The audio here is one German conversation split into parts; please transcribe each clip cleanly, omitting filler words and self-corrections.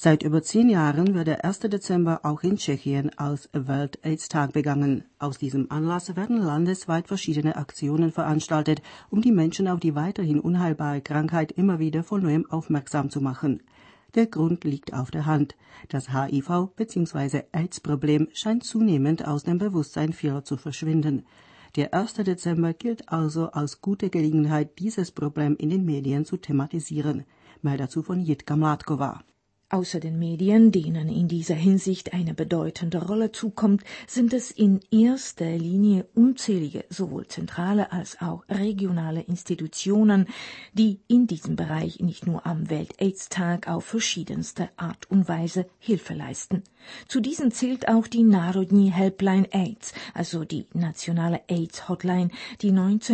Seit über 10 Jahren wird der 1. Dezember auch in Tschechien als Welt-AIDS-Tag begangen. Aus diesem Anlass werden landesweit verschiedene Aktionen veranstaltet, um die Menschen auf die weiterhin unheilbare Krankheit immer wieder von neuem aufmerksam zu machen. Der Grund liegt auf der Hand. Das HIV- bzw. AIDS-Problem scheint zunehmend aus dem Bewusstsein vieler zu verschwinden. Der 1. Dezember gilt also als gute Gelegenheit, dieses Problem in den Medien zu thematisieren. Mehr dazu von Jitka Mládková. Außer den Medien, denen in dieser Hinsicht eine bedeutende Rolle zukommt, sind es in erster Linie unzählige, sowohl zentrale als auch regionale Institutionen, die in diesem Bereich nicht nur am Welt-AIDS-Tag auf verschiedenste Art und Weise Hilfe leisten. Zu diesen zählt auch die Národní Helpline AIDS, also die nationale AIDS-Hotline, die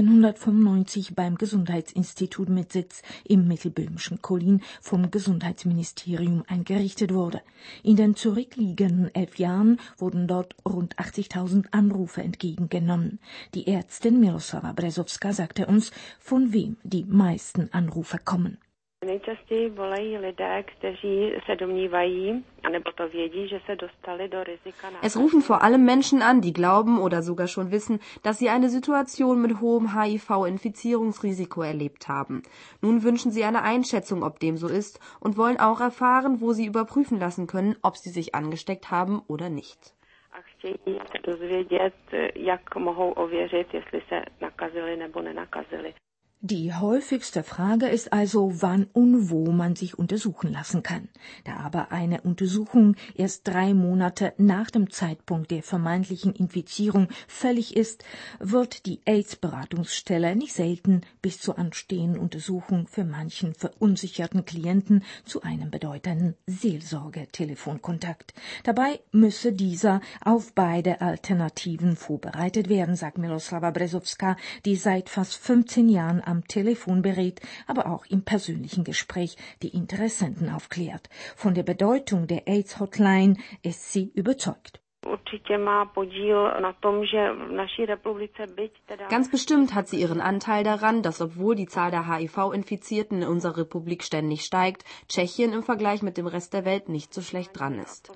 1995 beim Gesundheitsinstitut mit Sitz im mittelböhmischen Kolín vom Gesundheitsministerium eingerichtet wurde. In den zurückliegenden 11 Jahren wurden dort rund 80.000 Anrufe entgegengenommen. Die Ärztin Miloslava Brezovská sagte uns, von wem die meisten Anrufe kommen. Nejčastěji volají lidé, kteří se domnívají, anebo to vědí, že se dostali do rizika. Es rufen vor allem Menschen an, die glauben oder sogar schon wissen, dass sie eine Situation mit hohem HIV-Infizierungsrisiko erlebt haben. Nun wünschen sie eine Einschätzung, ob dem so ist, und wollen auch erfahren, wo sie überprüfen lassen können, ob sie sich angesteckt haben oder nicht. A chtějí se dozvědět, jak mohou ověřit, jestli se nakazili nebo nenakazili. Die häufigste Frage ist also, wann und wo man sich untersuchen lassen kann. Da aber eine Untersuchung erst 3 Monate nach dem Zeitpunkt der vermeintlichen Infizierung fällig ist, wird die AIDS-Beratungsstelle nicht selten bis zur anstehenden Untersuchung für manchen verunsicherten Klienten zu einem bedeutenden Seelsorge-Telefonkontakt. Dabei müsse dieser auf beide Alternativen vorbereitet werden, sagt Miloslava Brezovská, die seit fast 15 Jahren am Telefon berät, aber auch im persönlichen Gespräch die Interessenten aufklärt. Von der Bedeutung der AIDS-Hotline ist sie überzeugt. Ganz bestimmt hat sie ihren Anteil daran, dass obwohl die Zahl der HIV-Infizierten in unserer Republik ständig steigt, Tschechien im Vergleich mit dem Rest der Welt nicht so schlecht dran ist.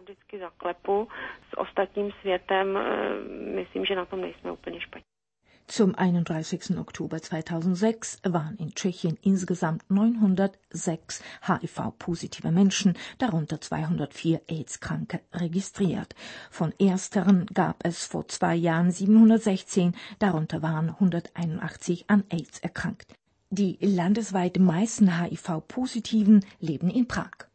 Zum 31. Oktober 2006 waren in Tschechien insgesamt 906 HIV-positive Menschen, darunter 204 AIDS-Kranke, registriert. Von ersteren gab es vor 2 Jahren 716, darunter waren 181 an AIDS erkrankt. Die landesweit meisten HIV-Positiven leben in Prag.